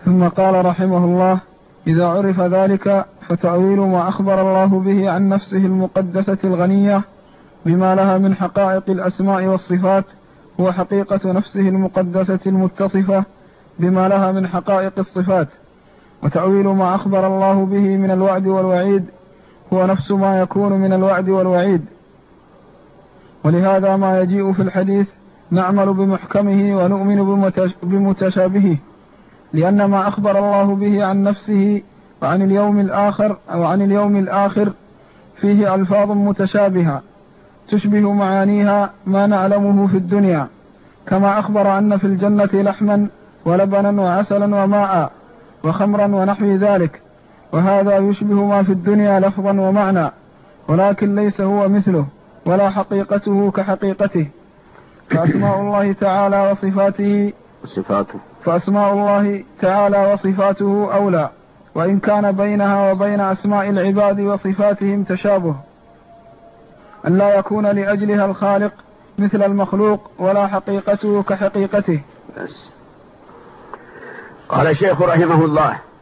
ثم قال رحمه الله: إذا عرف ذلك فتأويل ما أخبر الله به عن نفسه المقدسة الغنية بما لها من حقائق الأسماء والصفات هو حقيقة نفسه المقدسة المتصفة بما لها من حقائق الصفات، وتأويل ما أخبر الله به من الوعد والوعيد هو نفس ما يكون من الوعد والوعيد. ولهذا ما يجيء في الحديث نعمل بمحكمه ونؤمن بمتشابهه، لأن ما أخبر الله به عن نفسه وعن اليوم الآخر فيه ألفاظ متشابهة تشبه معانيها ما نعلمه في الدنيا، كما أخبر أن في الجنة لحما ولبنا وعسلا وماء وخمرا ونحو ذلك، وهذا يشبه ما في الدنيا لفظا ومعنى، ولكن ليس هو مثله ولا حقيقته كحقيقته. فأسماء الله تعالى وصفاته أولى، وإن كان بينها وبين أسماء العباد وصفاتهم تشابه، أن لا يكون لأجلها الخالق مثل المخلوق ولا حقيقته كحقيقته. قال الشيخ رحمه الله: